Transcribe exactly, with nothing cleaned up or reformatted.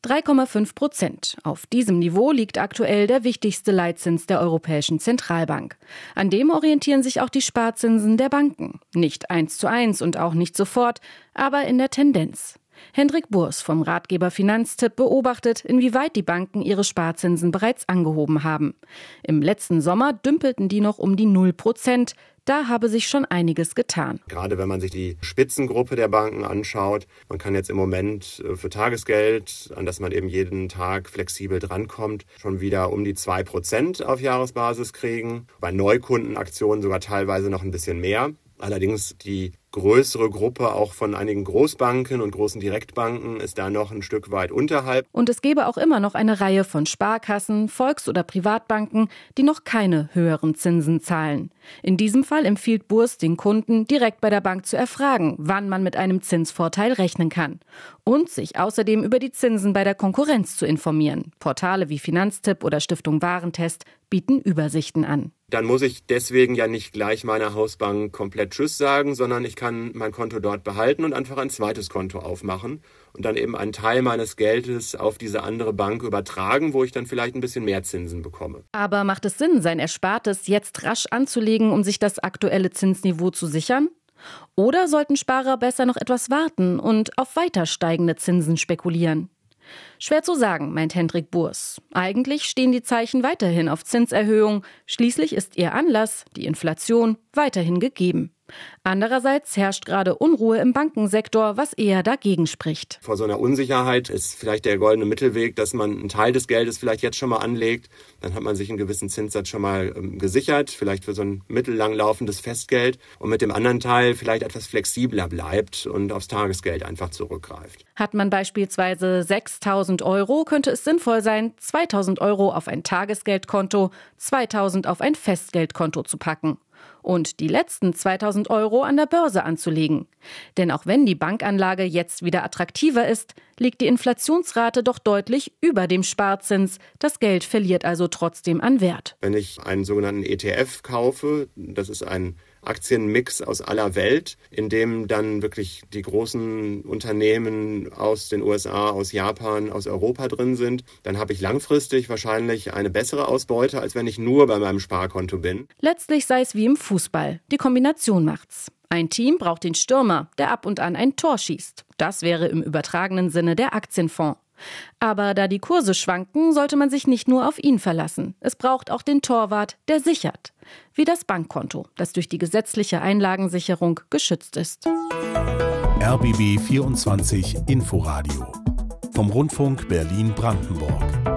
drei Komma fünf Prozent. Auf diesem Niveau liegt aktuell der wichtigste Leitzins der Europäischen Zentralbank. An dem orientieren sich auch die Sparzinsen der Banken. Nicht eins zu eins und auch nicht sofort, aber in der Tendenz. Hendrik Burs vom Ratgeber Finanztipp beobachtet, inwieweit die Banken ihre Sparzinsen bereits angehoben haben. Im letzten Sommer dümpelten die noch um die null Prozent. Da habe sich schon einiges getan. Gerade wenn man sich die Spitzengruppe der Banken anschaut, man kann jetzt im Moment für Tagesgeld, an das man eben jeden Tag flexibel drankommt, schon wieder um die zwei Prozent auf Jahresbasis kriegen. Bei Neukundenaktionen sogar teilweise noch ein bisschen mehr. Allerdings die größere Gruppe auch von einigen Großbanken und großen Direktbanken ist da noch ein Stück weit unterhalb. Und es gäbe auch immer noch eine Reihe von Sparkassen, Volks- oder Privatbanken, die noch keine höheren Zinsen zahlen. In diesem Fall empfiehlt Burs den Kunden, direkt bei der Bank zu erfragen, wann man mit einem Zinsvorteil rechnen kann. Und sich außerdem über die Zinsen bei der Konkurrenz zu informieren. Portale wie Finanztipp oder Stiftung Warentest bieten Übersichten an. Dann muss ich deswegen ja nicht gleich meiner Hausbank komplett Tschüss sagen, sondern ich kann mein Konto dort behalten und einfach ein zweites Konto aufmachen und dann eben einen Teil meines Geldes auf diese andere Bank übertragen, wo ich dann vielleicht ein bisschen mehr Zinsen bekomme. Aber macht es Sinn, sein Erspartes jetzt rasch anzulegen, um sich das aktuelle Zinsniveau zu sichern? Oder sollten Sparer besser noch etwas warten und auf weiter steigende Zinsen spekulieren? Schwer zu sagen, meint Hendrik Burs. Eigentlich stehen die Zeichen weiterhin auf Zinserhöhung. Schließlich ist ihr Anlass, die Inflation, weiterhin gegeben. Andererseits herrscht gerade Unruhe im Bankensektor, was eher dagegen spricht. Vor so einer Unsicherheit ist vielleicht der goldene Mittelweg, dass man einen Teil des Geldes vielleicht jetzt schon mal anlegt. Dann hat man sich einen gewissen Zinssatz schon mal ähm, gesichert, vielleicht für so ein mittellang laufendes Festgeld. Und mit dem anderen Teil vielleicht etwas flexibler bleibt und aufs Tagesgeld einfach zurückgreift. Hat man beispielsweise sechstausend Euro, könnte es sinnvoll sein, zweitausend Euro auf ein Tagesgeldkonto, zweitausend auf ein Festgeldkonto zu packen. Und die letzten zweitausend Euro an der Börse anzulegen. Denn auch wenn die Bankanlage jetzt wieder attraktiver ist, liegt die Inflationsrate doch deutlich über dem Sparzins. Das Geld verliert also trotzdem an Wert. Wenn ich einen sogenannten E T F kaufe, das ist ein Aktienmix aus aller Welt, in dem dann wirklich die großen Unternehmen aus den U S A, aus Japan, aus Europa drin sind, dann habe ich langfristig wahrscheinlich eine bessere Ausbeute, als wenn ich nur bei meinem Sparkonto bin. Letztlich sei es wie im Fußball. Die Kombination macht's. Ein Team braucht den Stürmer, der ab und an ein Tor schießt. Das wäre im übertragenen Sinne der Aktienfonds. Aber da die Kurse schwanken, sollte man sich nicht nur auf ihn verlassen. Es braucht auch den Torwart, der sichert. Wie das Bankkonto, das durch die gesetzliche Einlagensicherung geschützt ist. R B B vierundzwanzig Inforadio vom Rundfunk Berlin-Brandenburg.